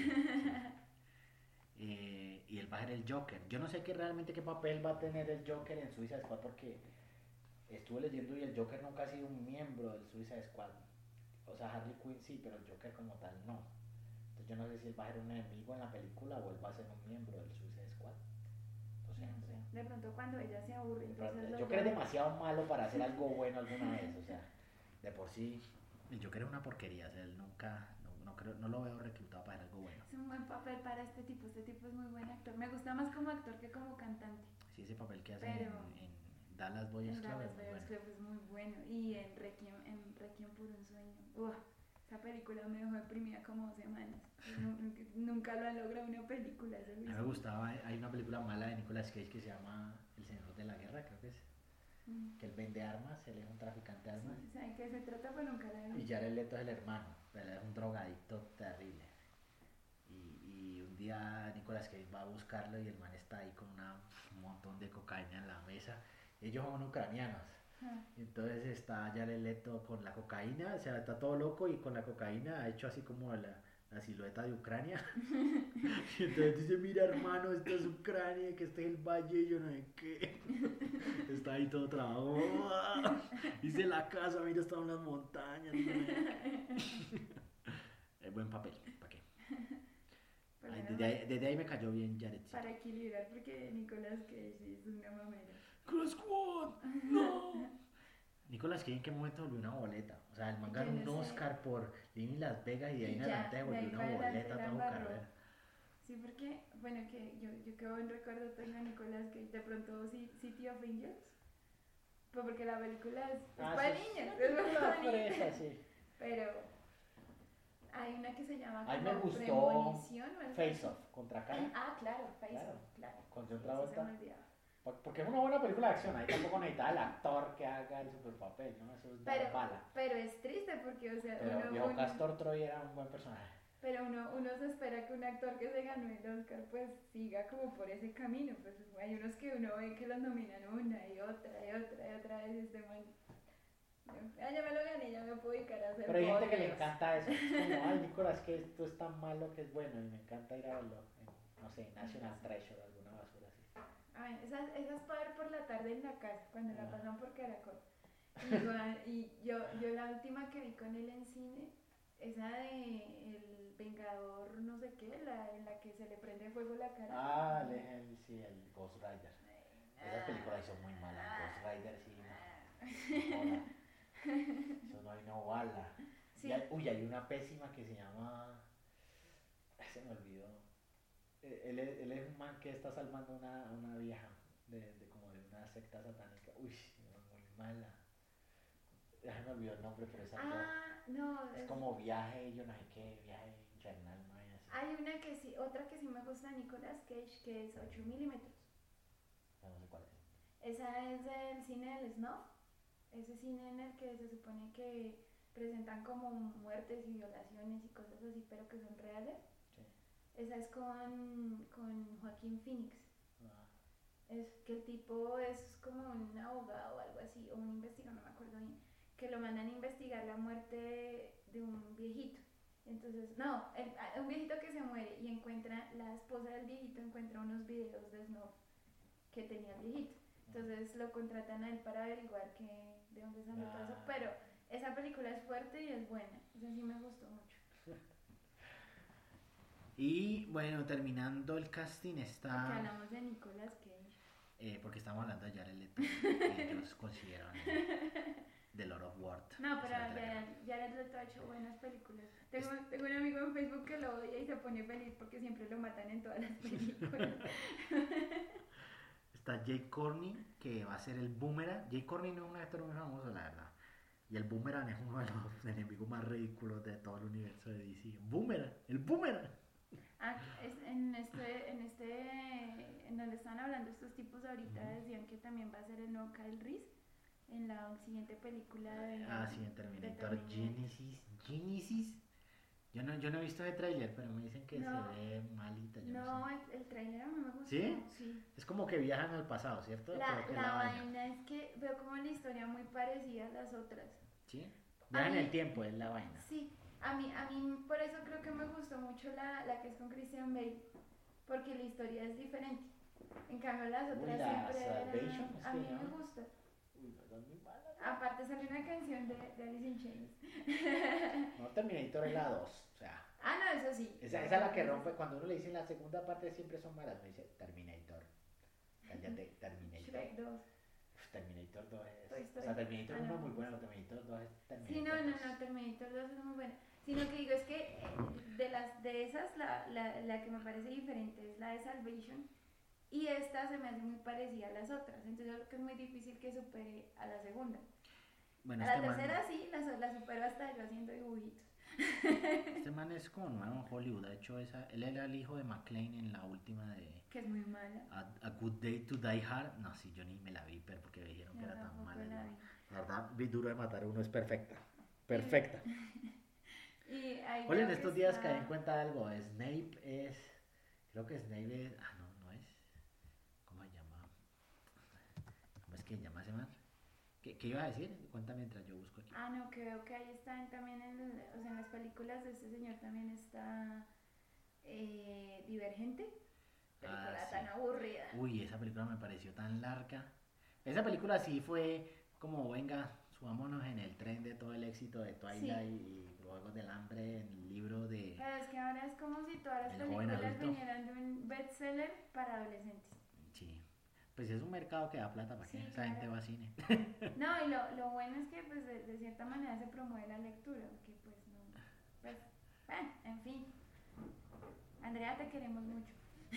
Y él va a ser el Joker. Yo no sé realmente qué papel va a tener el Joker en Suicide Squad porque estuve leyendo y el Joker nunca ha sido un miembro del Suicide Squad. O sea, Harley Quinn sí, pero el Joker como tal no. Entonces yo no sé si él va a ser un enemigo en la película o él va a ser un miembro del Suicide Squad. sé. No sé. De pronto cuando ella se aburre, entonces Yo creo que es demasiado malo para hacer algo bueno alguna vez, o sea, de por sí. El Joker es una porquería, o sea, él nunca, no creo, no lo veo reclutado para hacer algo bueno. Es un buen papel para este tipo es muy buen actor. Me gusta más como actor que como cantante. Sí, ese papel que hace Pero en Dallas Boys en Club Dallas es muy Buyers bueno. Club es muy bueno. Y en Requiem por un sueño. Uf, esa película me dejó deprimida como 2 semanas. Nunca lo han logrado una película. A mí me gustaba, hay una película mala de Nicolas Cage que se llama El Señor de la Guerra, creo que es. Que él vende armas, él es un traficante de armas. Sí, ¿saben qué se trata? Pero nunca la vi. Y Jared Leto es el hermano, pero él es un drogadicto terrible. Y un día Nicolas Cage va a buscarlo y el man está ahí con un montón de cocaína en la mesa. Ellos son ucranianos. Entonces está Jared Leto con la cocaína, o sea, está todo loco y con la cocaína ha hecho así como la silueta de Ucrania. Y entonces dice, mira hermano, esta es Ucrania, que este es el valle y yo no sé qué. Está ahí todo trabado. Dice la casa, mira, están las montañas. Es buen papel, ¿para qué? Ay, desde ahí me cayó bien Jared. Para equilibrar, porque Nicolas Cage es una mamera. ¡Cross Squad! ¡No! Nicolas Cage en qué momento volvió una boleta. O sea, el man ganó un Oscar por Lini Las Vegas y de ahí en adelante volvió una boleta toda su carrera. Sí, porque, bueno, que yo qué buen recuerdo tengo a Nicolas Cage. De pronto City of Angels. Pues porque la película es para niños. Es fresa, sí. Pero hay una que se llama a mí me gustó Premonición o algo Face Off, contra cara. Ah, claro, Face Off, claro. Con John Travolta. Porque es una buena película de acción, ahí tampoco necesita el actor que haga el super papel, ¿no? Eso es dar bala. Pero es triste porque, o sea, pero Castor Troy era un buen personaje. Pero uno se espera que un actor que se ganó el Oscar pues siga como por ese camino, pues hay unos que uno ve que los nominan una y otra vez y este man, ya me lo gané, ya me puedo dedicar a hacer. Pero hay gente que le encanta eso, es como, ay Nicolás, que esto es tan malo que es bueno y me encanta ir a verlo en, no sé, National Treasure o alguna basura así. Ay, esas para ver por la tarde en la casa, cuando la pasan por Caracol. Y yo la última que vi con él en cine, esa de El Vengador no sé qué, en la que se le prende fuego la cara. Ah, sí, el Ghost Rider. Esas películas son muy malas, Ghost Rider sí, no. Eso no hay no bala. Sí. Hay una pésima que se llama... Se me olvidó. Él es un man que está salvando una vieja como de una secta satánica. Uy, muy mala. Ya se me olvidó el nombre, pero esa no. Es como viaje, yo no sé qué, viaje infernal, no hay así. Hay una que sí, otra que sí me gusta de Nicolas Cage, que es 8 milímetros. No sé cuál es. Esa es del cine del snuff. Ese cine en el que se supone que presentan como muertes y violaciones y cosas así, pero que son reales. Sí. Esa es con Joaquín Phoenix. Es que el tipo es como un abogado o algo así, o un investigador, no me acuerdo bien, que lo mandan a investigar la muerte de un viejito. Entonces, un viejito que se muere y encuentra, la esposa del viejito encuentra unos videos de snuff que tenía el viejito. Entonces lo contratan a él para averiguar de dónde salió todo eso. Pero esa película es fuerte y es buena. Esa sí me gustó mucho. Y bueno, terminando el casting está... Porque hablamos de Nicolas Cage. Porque estamos hablando de Jared Leto, que ellos consideran The Lord of War. No, pero Jared Leto ha hecho buenas películas. Tengo un amigo en Facebook que lo odia y se pone feliz porque siempre lo matan en todas las películas. Está Jay Courtney, que va a ser el Boomerang. Jay Courtney no es un actor muy famoso, la verdad. Y el Boomerang es uno de los enemigos más ridículos de todo el universo de DC. Boomerang, el Boomerang. En donde están hablando estos tipos ahorita, decían que también va a ser el nuevo Kyle Reese en la siguiente película de... sí, en Terminator Genesis. Yo no he visto ese tráiler, pero me dicen que se ve malita. No, el tráiler a mí me gustó. ¿Sí? Sí. Es como que viajan al pasado, ¿cierto? La vaina es que veo como la historia muy parecida a las otras. ¿Sí? Viajan en el tiempo, es la vaina. Sí. A mí por eso creo que me gustó mucho la que es con Christian Bale, porque la historia es diferente. En cambio las otras siempre eran... A mí me gusta. Uy, no es muy mala. Aparte salió una canción de Alice in Chains. No, Terminator es la 2, o sea... no, eso sí. Esa es la que rompe, cuando uno le dice la segunda parte siempre son malas, me dice Terminator. Cállate, Terminator. Shrek 2. Terminator 2 es... Toy O Story. sea, Terminator 1 no. es muy bueno, Terminator 2 es Terminator Sí, no, 2. Terminator 2 es muy buena. Sino que digo, es que de esas, la que me parece diferente es la de Salvation. Y esta se me hace muy parecida a las otras. Entonces yo creo que es muy difícil que supere a la segunda. Bueno, A la este man, tercera sí, la supero hasta yo haciendo dibujitos. este man es como nuevo en Hollywood. De hecho, él era el hijo de McClane en la última de Que es muy mala. A Good Day to Die Hard. No, sí, yo ni me la vi, pero porque me dijeron que Yo era tan tampoco mala. la ¿No? vi. La verdad, vi Duro de Matar a Uno es perfecta. Perfecta. Y ahí Oye, en veo estos que días está- caí en cuenta algo. Snape es... Creo que Snape es... Ah, no, no es... ¿Cómo se llama? ¿Cómo es que se llama ese man? ¿Qué iba a decir? Cuéntame mientras yo busco aquí. Ah, no, que veo que ahí están también, o sea, en las películas de este señor también está Divergente. Película sí. tan aburrida. Uy, esa película me pareció tan larga. Esa película sí fue como, venga, subámonos en el tren de todo el éxito de Twilight y los Juegos del Hambre, en el libro de... Pero es que ahora es como si todas las El joven películas adulto. vinieran de un bestseller para adolescentes. Sí. Pues es un mercado que da plata, ¿para qué? Sí, Esa gente claro. va a cine. No, y lo bueno es que pues de cierta manera se promueve la lectura, porque pues no, pues, en fin. Andrea, te queremos mucho.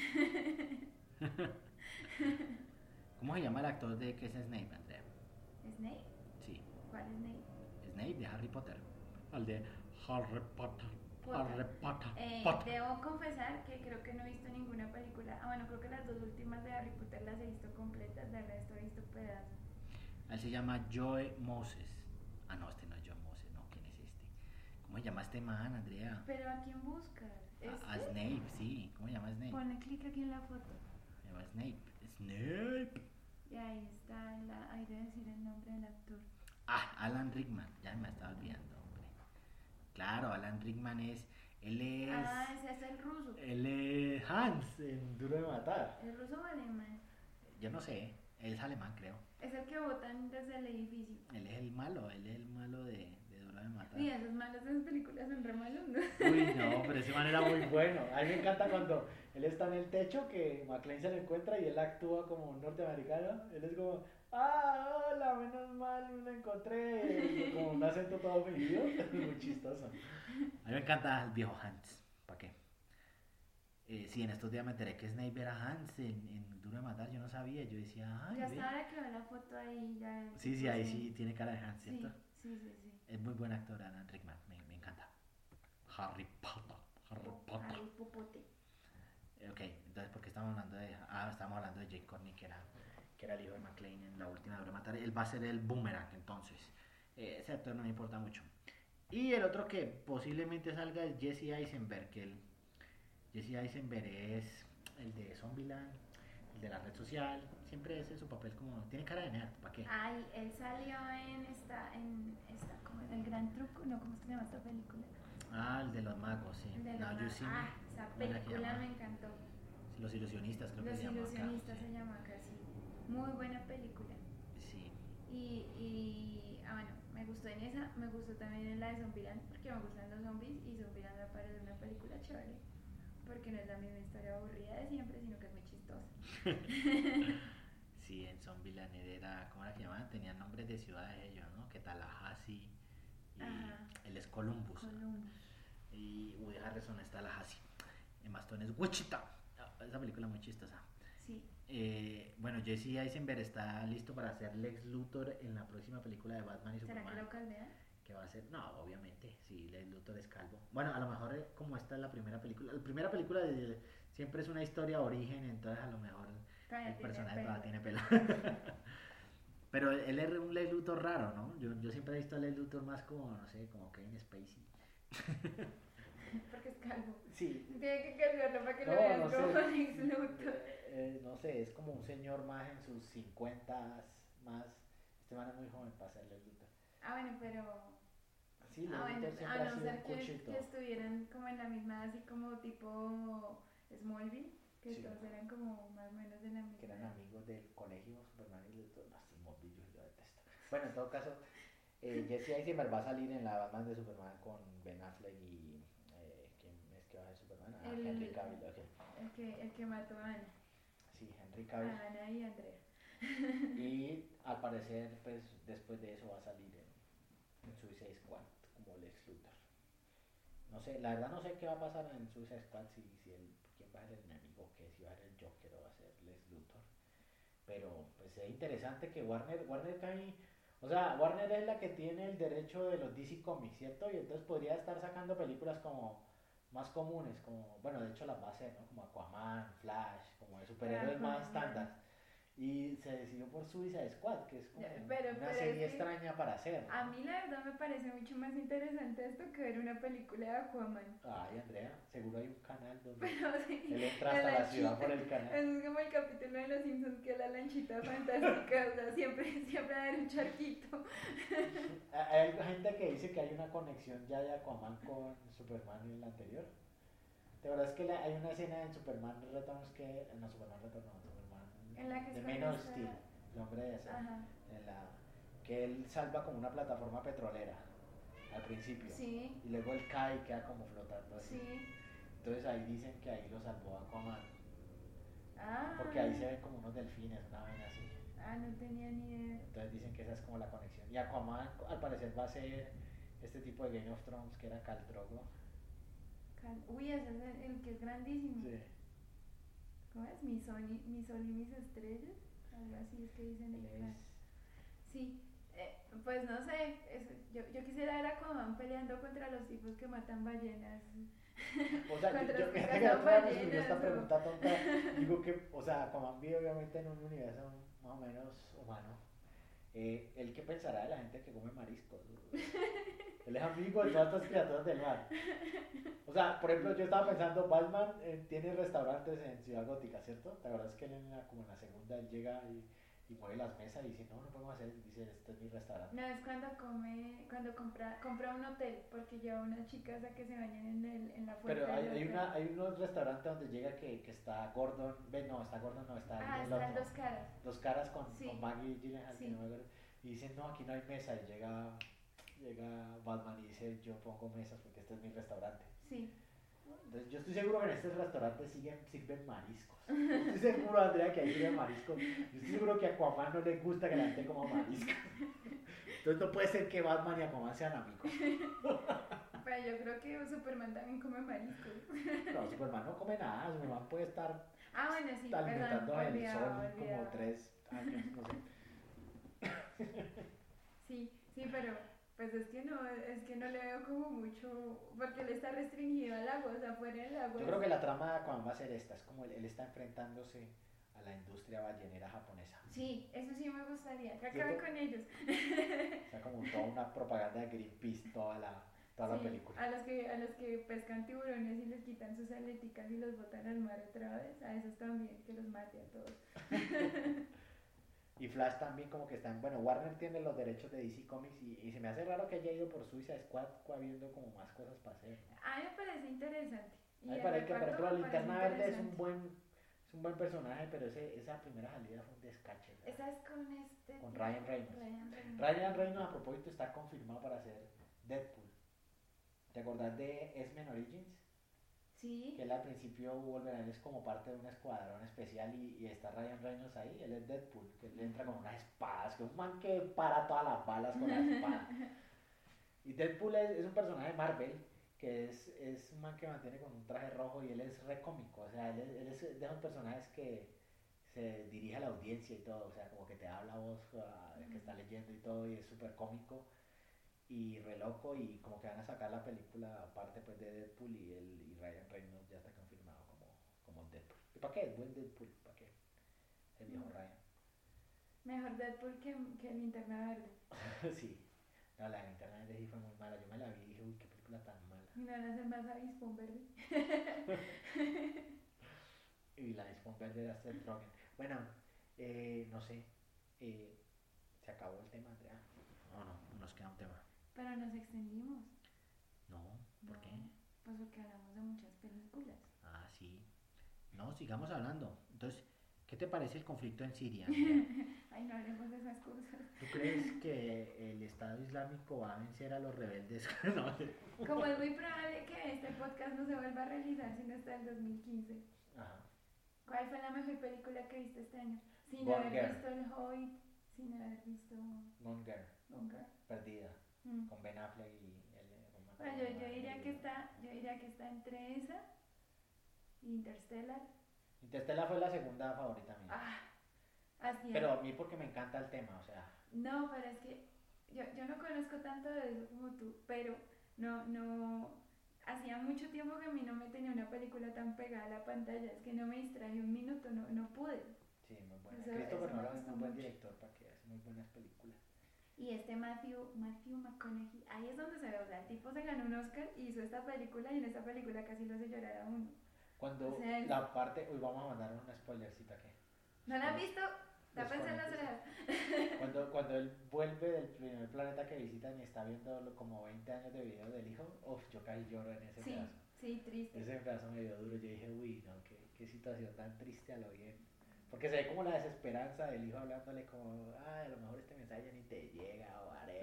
¿Cómo se llama el actor de que es Snape, Andrea? ¿Snape? Sí, ¿Cuál es Snape? Snape de Harry Potter. Al de Harry Potter. Harry Potter. Debo confesar que creo que no he visto ninguna película. Ah, bueno, creo que las dos últimas de Harry Potter las he visto completas, del resto he visto pedazos. Él se llama Joe Moses. Ah, no, este no es Joe Moses, no, ¿quién es este? ¿Cómo se llama este man, Andrea? Pero ¿a quién buscas? A Snape, sí. ¿Cómo se llama Snape? Ponle clic aquí en la foto. Se llama Snape. Snape. Y ahí está, ahí debe decir el nombre del actor. Ah, Alan Rickman. Ya me estaba olvidando, hombre. Claro, Alan Rickman es... Él es... Ah, ese es el ruso. Él es Hans en Duro de Matar. ¿El ruso o alemán? Yo no sé. Él es alemán, creo. Es el que botan desde el edificio. Él es el malo de Duro de Matar. Mira, esos malos de las películas son re malos, ¿no? Uy, no, pero ese man era muy bueno. A mí me encanta cuando él está en el techo, que McClane se lo encuentra y él actúa como un norteamericano. Él es como, ah, hola, menos mal, me lo encontré. Como un acento todo fingido. Muy chistoso. A mí me encanta el viejo Hans. ¿Para qué? Sí, en estos días me enteré que Snape era Hans en Duro de Matar. Yo no sabía. Yo decía, ay, Ya ve. hasta ahora que veo la foto ahí, ya. Sí, sí, ahí sí tiene cara de Hans, Sí, ¿cierto? sí. Es muy buen actor, Alan Rickman. Me encanta. Harry Potter. Harry Potter. Harry Popote. Ok, entonces, ¿por qué estamos hablando de...? Ah, estamos hablando de Jake Courtney, que era el hijo de McClane en la última de Duro de Matar. Él va a ser el Boomerang, entonces. Ese actor no me importa mucho. Y el otro que posiblemente salga es Jesse Eisenberg, Jesse Eisenberg es el de Zombieland, el de la red social. Siempre ese es su papel como... Tiene cara de nerd, ¿para qué? Ay, él salió en esta, ¿cómo es? El Gran Truco, no, ¿cómo se llama esta película? Ah, el de los magos, sí. El de los Now You magos. See Me. Ah, esa ¿Cómo era que película llamaba? me encantó. Los ilusionistas, creo que Los se llama acá. ilusionistas Sí. se llama acá, sí. Muy buena película. Sí. Bueno, me gustó en esa, me gustó también en la de Zombieland, porque me gustan los zombies y Zombieland me parece una película chévere, porque no es la misma historia aburrida de siempre, sino que es muy chistosa. Sí, en Zombieland era, ¿cómo era que llamaban? Tenían nombres de ciudades ellos, ¿no? Que Tallahassee y Ajá. él es Columbus. Y Woody Harrelson es Tallahassee. Emma Stone es Wichita. Esa película muy chistosa. Sí. Bueno, Jesse Eisenberg está listo para hacer Lex Luthor en la próxima película de Batman y ¿Será Superman. que lo caldean? Que va a ser, no, obviamente, sí, Lex Luthor es calvo. Bueno, a lo mejor como esta es la primera película. La primera película siempre es una historia de origen, entonces a lo mejor el personaje todavía tiene pelo. Pero él es un Lex Luthor raro, ¿no? Yo siempre he visto a Lex Luthor más como, no sé, como Kevin Spacey. Porque es calvo. Sí. Tiene que caldearlo para que lo No, veas no como sé. Lex Luthor. No sé, es como un señor más en sus 50 más. Este man es muy joven para ser Lex Luthor. Ah, bueno, pero... Sí, Lex bueno, Luthor siempre a ha no sido ser un que cuchito. estuvieran como en la misma, así como tipo Smallville, que Sí. todos eran como más o menos de la misma. Que eran amigos del colegio Superman y Luthor. No, sí, Smallville yo detesto. Bueno, en todo caso, Jesse Eisenberg va a salir en la Batman de Superman con Ben Affleck y... ¿quién es que va a ser Superman? Ah, El- Henry Cavill, ok. El que mató a Ana. Sí, Henry Cavill. Ana y Andrea. Y al parecer, pues después de eso va a salir en Suicide Squad como Lex Luthor. No sé, la verdad no sé qué va a pasar en Suicide Squad, quién va a ser el enemigo, que si va a ser el Joker o va a ser Lex Luthor. Pero pues es interesante que Warner cae, o sea, Warner es la que tiene el derecho de los DC Comics, ¿cierto? Y entonces podría estar sacando películas como más comunes, como, bueno, de hecho las va a hacer, ¿no? Como Aquaman, Flash, como de superhéroes más estándar. Y se decidió por Suicide Squad, que es como una serie extraña para hacer, ¿no? A mí la verdad me parece mucho más interesante esto que ver una película de Aquaman. Ay, Andrea, seguro hay un canal donde Pero sí, él entra hasta la ciudad por el canal. Es como el capítulo de Los Simpsons, que la lanchita fantástica, o sea, siempre hay un charquito. Hay gente que dice que hay una conexión ya de Aquaman con Superman en el anterior. ¿Te acuerdas que hay una escena en Superman Returns que... No, Superman Returns, no, Superman... En la que de Man of Steel, el hombre de acero. Que él salva como una plataforma petrolera al principio. Sí. Y luego él cae y queda como flotando así. Sí. Entonces ahí dicen que ahí lo salvó Aquaman. Ah. Porque ahí se ven como unos delfines, una vaina así. Ah, no tenía ni idea. Entonces dicen que esa es como la conexión. Y Aquaman al parecer va a ser este tipo de Game of Thrones que era Khal Drogo. Uy, ese es el que es grandísimo. Sí. ¿Cómo es? Mi sol y mis estrellas. Algo así es que dicen en el. Sí. Pues no sé, yo quisiera ver a Aquaman peleando contra los tipos que matan ballenas. O sea, contra yo los que que cazan ballenas. esta pregunta tonta, digo que, o sea, Aquaman vive obviamente en un universo más o menos humano. ¿Él qué pensará de la gente que come mariscos? Él es amigo de todas estas criaturas del mar. O sea, por ejemplo, yo estaba pensando, Batman tiene restaurantes en Ciudad Gótica, ¿cierto? ¿Te acuerdas que él como en la segunda él llega y mueve las mesas y dice, no podemos hacer, dice, este es mi restaurante? No, es cuando compra un hotel, porque lleva unas chicas a que se bañen en la fuente. Pero hay unos restaurantes donde llega que está Gordon, está Gordon, no, está el otro. Están Dos Caras. Dos Caras con Maggie Gyllenhaal, sí. no me acuerdo. Y dicen, no, aquí no hay mesa, y llega Batman y dice, yo pongo mesas porque este es mi restaurante. Sí. Entonces yo estoy seguro que en estos restaurantes sirven mariscos. Yo estoy seguro, Andrea, que ahí sirven mariscos. Yo estoy seguro que a Aquaman no le gusta que la gente coma mariscos. Entonces no puede ser que Batman y Aquaman sean amigos. Pero yo creo que Superman también come mariscos. No, Superman no come nada. Superman puede estar bueno, sí, alimentando el sol como 3 años, no sé. Sí, pero pues es que no le veo como mucho, porque él está restringido al agua, o sea, fuera del agua. Yo creo que la trama de Aquaman va a ser esta, es como él está enfrentándose a la industria ballenera japonesa. Sí, eso sí me gustaría, que acabe con ellos. O sea, como toda una propaganda de Greenpeace, toda la película. A los que pescan tiburones y les quitan sus aleticas y los botan al mar otra vez, a esos también, que los mate a todos. Y Flash también como que están, bueno, Warner tiene los derechos de DC Comics y se me hace raro que haya ido por Suicide Squad habiendo como más cosas para hacer. A mí me parece interesante. A mí me parece que, por ejemplo, la Linterna Verde es un buen personaje, pero esa primera salida fue un descache. ¿Verdad? Esa es con Ryan Reynolds. Ryan Reynolds a propósito está confirmado para hacer Deadpool. ¿Te acordás de X-Men Origins? Sí. Que él al principio Wolverine es como parte de un escuadrón especial y está Ryan Reynolds ahí, él es Deadpool, que él entra con unas espadas, que es un man que para todas las balas con la espada. Y Deadpool es un personaje de Marvel, que es un man que mantiene con un traje rojo y él es re cómico, o sea, él es de esos personajes que se dirige a la audiencia y todo, o sea, como que te habla a vos que está leyendo y todo y es súper cómico y re loco y como que van a sacar la película aparte pues de Deadpool y Ryan Reynolds ya está confirmado como Deadpool. ¿Y para qué? Buen Deadpool, ¿para qué? El viejo Ryan. Mejor Deadpool que Linterna Verde. Sí. No, la Linterna Verde sí fue muy mala. Yo me la vi y dije, uy, qué película tan mala. Y no van a hacer más Avispón Verde. Y la Avispón Verde era Seth Rogen. Bueno, no sé. Se acabó el tema, Andrea. No, nos queda un tema. Pero nos extendimos. No, ¿por qué? Pues porque hablamos de muchas películas. Ah, sí. No, sigamos hablando. Entonces, ¿qué te parece el conflicto en Siria? Ay, no hablemos de esas cosas. ¿Tú crees que el Estado Islámico va a vencer a los rebeldes? No. Como es muy probable que este podcast no se vuelva a realizar sino hasta el 2015. Ajá. ¿Cuál fue la mejor película que viste este año? Sin Gone haber Girl. visto El Hobbit, sin haber visto Gone Girl, Gone Girl. Perdida, Mm. con Ben Affleck y él, no me Bueno, acuerdo yo cómo diría era que el- está entre esa y Interstellar. Interstellar fue la segunda favorita mía. Ah, así Pero a mí porque me encanta el tema, o sea, No, pero es que yo no conozco tanto de eso como tú, pero no, hacía mucho tiempo que a mí no me tenía una película tan pegada a la pantalla, es que no me distraje un minuto, no pude. sí, muy buena. Eso Christopher me Nolan es gustó muy buen mucho. director para que hace muy buenas películas. Y este Matthew McConaughey, ahí es donde se ve, o sea, el tipo se ganó un Oscar y hizo esta película y en esta película casi lo hace llorar a uno. Cuando O sea, la parte, uy, vamos a mandar una spoilercita que ¿No la has visto? Tápense Los las conejos. orejas. cuando él vuelve del primer planeta que visitan y está viendo como 20 años de video del hijo, uff, yo casi lloro en ese Sí, pedazo. sí, triste. Ese pedazo me dio duro, yo dije, uy, no, qué situación tan triste a lo bien. Porque se ve como la desesperanza del hijo hablándole como, a lo mejor este mensaje ya ni te llega o haré.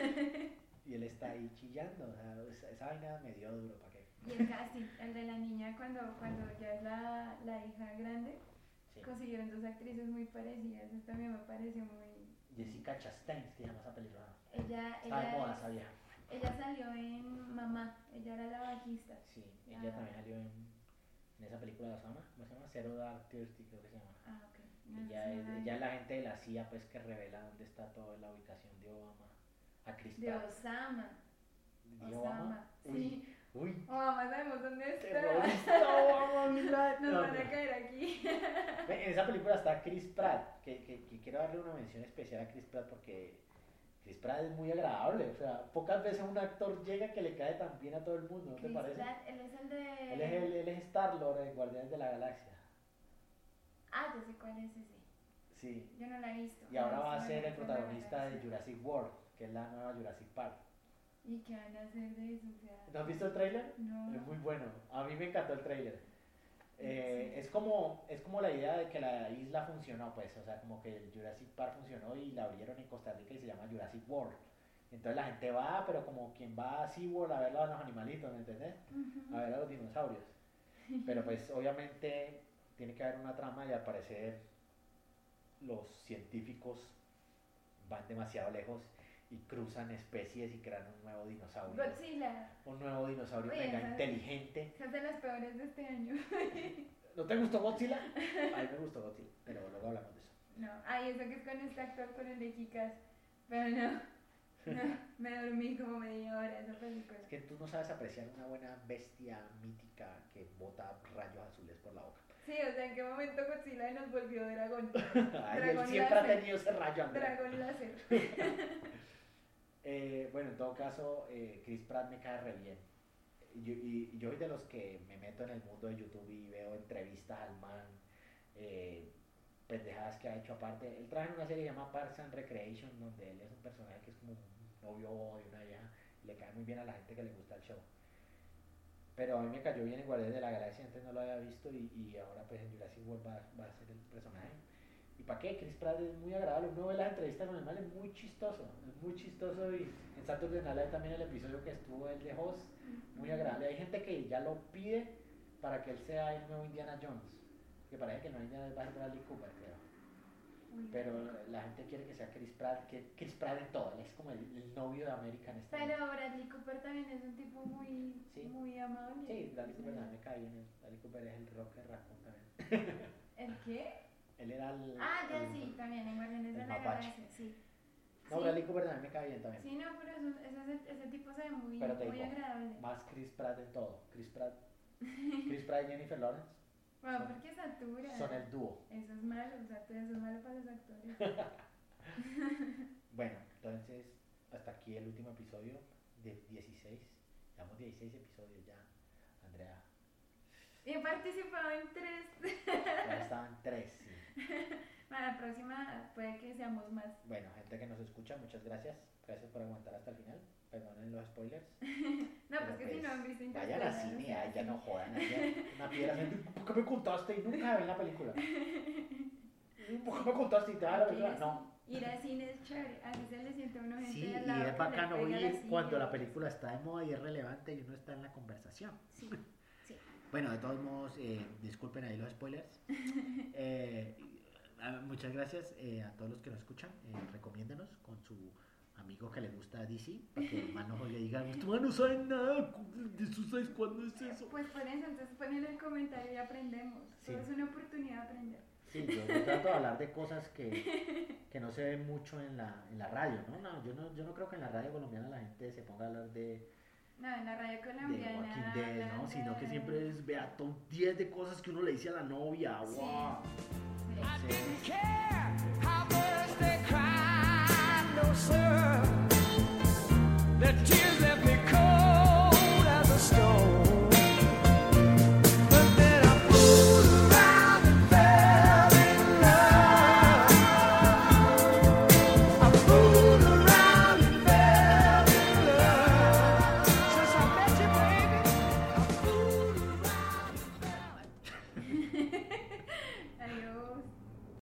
Y él está ahí chillando, o sea, esa vaina me dio duro, ¿para qué? Y el casting, el de la niña cuando ya es la hija grande, Sí. consiguieron dos actrices muy parecidas, eso también me pareció muy... Jessica Chastain, se llama esa película. Ella, Está de moda esa vieja. ella salió en Mamá, ella era la bajista. Sí, ella también salió en esa película de Osama, ¿cómo se llama? Zero Dark Thirty, creo que se llama. Ah, ok. No, Ella sí, es, no la vi. ella es la gente de la CIA pues que revela dónde está toda la ubicación de Obama. A Chris De Pratt. Osama. ¿De Obama? Sí. Uy, Obama sabemos dónde está. terrorista Obama, mira. Nos No, van no. a caer aquí. En esa película está Chris Pratt, que quiero darle una mención especial a Chris Pratt porque Chris Pratt es muy agradable, o sea, pocas veces un actor llega que le cae tan bien a todo el mundo, ¿no te Chris parece? Pratt, él es el de... Él es Star-Lord en Guardianes de la Galaxia. Ah, yo sé cuál es ese. Sí. Yo no la he visto. Y ahora va a Sí, ser el no, protagonista no, de Jurassic World, que es la nueva Jurassic Park. ¿Y qué van a hacer de eso? O sea, ¿No has visto el tráiler? no. Es muy bueno. A mí me encantó el tráiler. Sí. Es como la idea de que la isla funcionó, pues, o sea, como que el Jurassic Park funcionó y la abrieron en Costa Rica y se llama Jurassic World. Entonces la gente va, pero como quien va a SeaWorld a ver a los animalitos, ¿me entendés? Ujú. A ver a los dinosaurios. Pero pues obviamente tiene que haber una trama y al parecer los científicos van demasiado lejos y cruzan especies y crean un nuevo dinosaurio. Godzilla. Un nuevo dinosaurio Oye, mega esa- inteligente. Esa es de las peores de este año. ¿No te gustó Godzilla? A mí me gustó Godzilla, pero luego hablamos de eso. No, ay, eso que es con este actor, con el de Kikas. Pero no, me dormí como media hora esa película. Es que tú no sabes apreciar una buena bestia mítica que bota rayos azules por la boca. Sí, o sea, ¿en qué momento Godzilla nos volvió dragón? Ay, él Dragón siempre ha láser. tenido ese rayo, Andrea. Dragón láser. Bueno, en todo caso, Chris Pratt me cae re bien. Yo soy de los que me meto en el mundo de YouTube y veo entrevistas al man, pendejadas que ha hecho aparte. Él trabaja en una serie que se llama Parks and Recreation, donde él es un personaje que es como un novio de una vieja y le cae muy bien a la gente que le gusta el show. Pero a mí me cayó bien en Guardianes de la Galaxia, antes no lo había visto y ahora pues en Jurassic World va a ser el personaje. ¿Y para qué? Chris Pratt es muy agradable, uno ve las entrevistas con el mal, es muy chistoso y en Saturday Night Live también el episodio que estuvo el de Host, muy agradable. Hay gente que ya lo pide para que él sea el nuevo Indiana Jones, que parece que el nuevo Indiana Jones va a ser Bradley Cooper, creo. Pero la gente quiere que sea Chris Pratt, que Chris Pratt en todo, él es como el novio de American Style. Pero Bradley Cooper también es un tipo muy, Sí. muy amable. Sí, Bradley Cooper también me cae bien, Bradley Cooper es el rocker raccoon también. ¿El qué? Él era el... Ah, ya el- sí, también en Guardianes de el la mapache. Galaxia, sí. No, Sí. Bradley Cooper también me cae bien también. Sí, no, pero ese tipo se ve muy, Pero te muy digo, agradable. más Chris Pratt en todo. Chris Pratt y Jennifer Lawrence Bueno, son- porque satura. son el dúo. Eso es malo, o sea, eso es malo para los actores. Bueno, entonces hasta aquí el último episodio de 16. Llevamos 16 episodios ya, Andrea. Y he participado en 3. Ya estaban 3, sí. Para la próxima puede que seamos más. Bueno, gente que nos escucha, muchas gracias. Gracias por aguantar hasta el final. Perdonen los spoilers. No, Pero pues que si no han visto vayan Interstellar, al o cine, sea, ay, ya sí. no jodan. Ay, una piedra, ¿por qué me contaste? Y nunca ven la película. ¿Por qué me contaste y te da la película? No. Ir al cine es chévere, así se le siente a uno gente Sí, al y lado es que le bacano pega la ir silla. cuando la película está de moda y es relevante y uno está en la conversación. Sí, sí. Bueno, de todos modos, disculpen ahí los spoilers. Muchas gracias a todos los que nos escuchan. Recomiéndanos con su amigo que le gusta DC, para que el man no le diga, tu man no sabe nada de Suicide Squad, no es eso. Pues por eso, entonces ponen el comentario y aprendemos. Sí. Es una oportunidad de aprender. Sí, yo trato de hablar de cosas que no se ven mucho en la radio, ¿no? Yo no creo que en la radio colombiana la gente se ponga a hablar de No, en la radio de colombiana. Walking Dead, ¿no? hablan Sino que de- siempre es, vea, top 10 de cosas que uno le dice a la novia, Sí. wow. Sí. I didn't care how much they cried, no sir.